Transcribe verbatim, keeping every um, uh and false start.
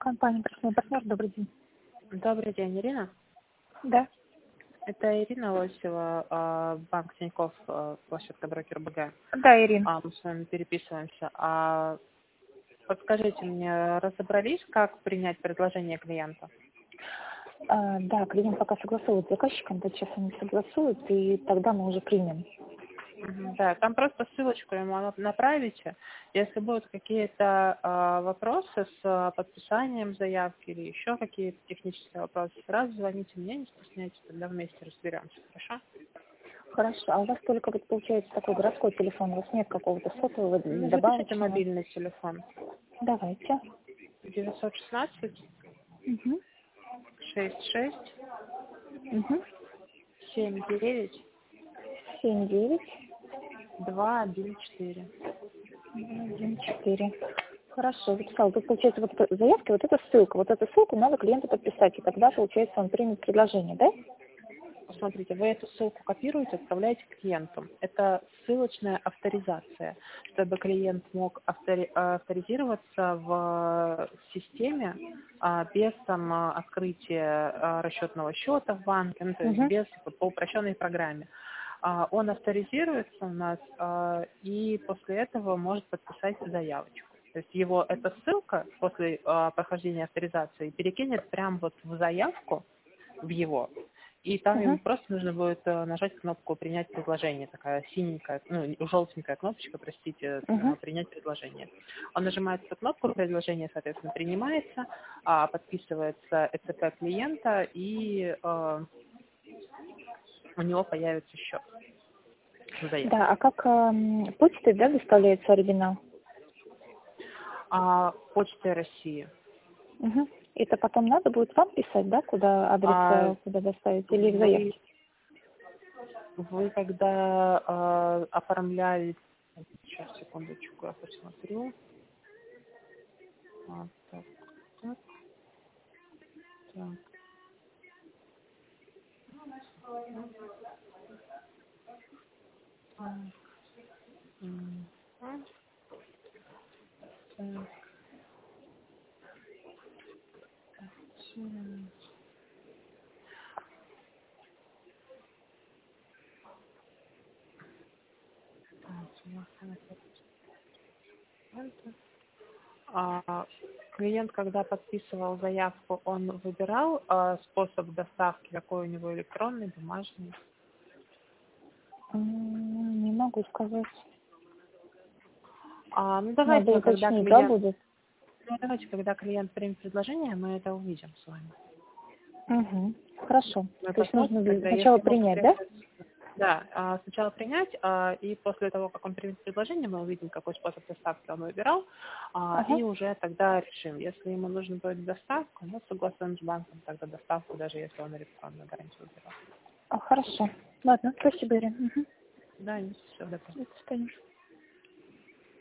Компания «Красный партнер», добрый день. Добрый день, Ирина. Да. Это Ирина Лосева, а, банк Тинькофф, а, площадка брокер БГ. Да, Ирина. А, Мы с вами переписываемся. А подскажите мне, разобрались, как принять предложение клиента? А, да, клиент пока согласует с заказчиком, вот сейчас они согласуют, и тогда мы уже примем. Мгм, Да, там просто ссылочку ему на- направите. Если будут какие-то а, вопросы с а, подписанием заявки или еще какие-то технические вопросы, сразу звоните мне, не стесняйтесь, тогда вместе разберемся, хорошо? Хорошо, а у вас только вот получается такой городской телефон, у вас нет какого-то сотового Ну, запишите добавочного? мобильный телефон. Давайте. девятьсот шестнадцать Угу. шесть шесть Угу. семь девять семь девять два один четыре. один четыре. Хорошо, записал. Тут получается вот эта заявка, вот эта ссылка. Вот эту ссылку надо клиенту подписать, и тогда, получается, он примет предложение, да? Смотрите, вы эту ссылку копируете, отправляете клиенту. Это ссылочная авторизация, чтобы клиент мог автори- авторизироваться в системе а, без там, а, открытия а, расчетного счета в банке, ну, то есть Угу. без по упрощенной программе. А, Он авторизируется у нас а, и после этого может подписать заявочку. То есть его эта ссылка после а, прохождения авторизации перекинет прямо вот в заявку, в его, и там ему Угу. просто нужно будет э, нажать кнопку «Принять предложение», такая синенькая, ну, желтенькая кнопочка, простите, э, Угу. «Принять предложение». Он нажимает эту кнопку, предложение, соответственно, принимается, а, подписывается ЭЦП клиента, и э, у него появится счет в заявке. Да, а как эм, почтой, да, доставляется оригинал? А, Почта России. Угу. Это потом надо будет вам писать, да, куда адрес, А э, куда доставить, или в вы, заявке? вы когда э, оформляли... Сейчас, секундочку, я посмотрю. А, так, так, так. М, м, так, м, так, телефон, это. А, Клиент, когда подписывал заявку, он выбирал а, способ доставки, какой у него электронный, бумажный. М, Не могу сказать. А, ну Надо давайте, когда уточнить, да, клиент, будет? ну давайте, когда клиент примет предложение, мы это увидим с вами. Угу. Хорошо. Мы То есть нужно посмотрим, тогда сначала если ему принять, да? потребуется. Да, а, сначала принять, а, и после того, как он примет предложение, мы увидим, какой способ доставки он выбирал, а, Ага. и уже тогда решим. Если ему нужно будет доставку, мы согласуем с банком тогда доставку, даже если он электронную гарантию выбирал. А, хорошо. Ладно, спасибо, Ирина. Угу. Да, все, добро. До свидания.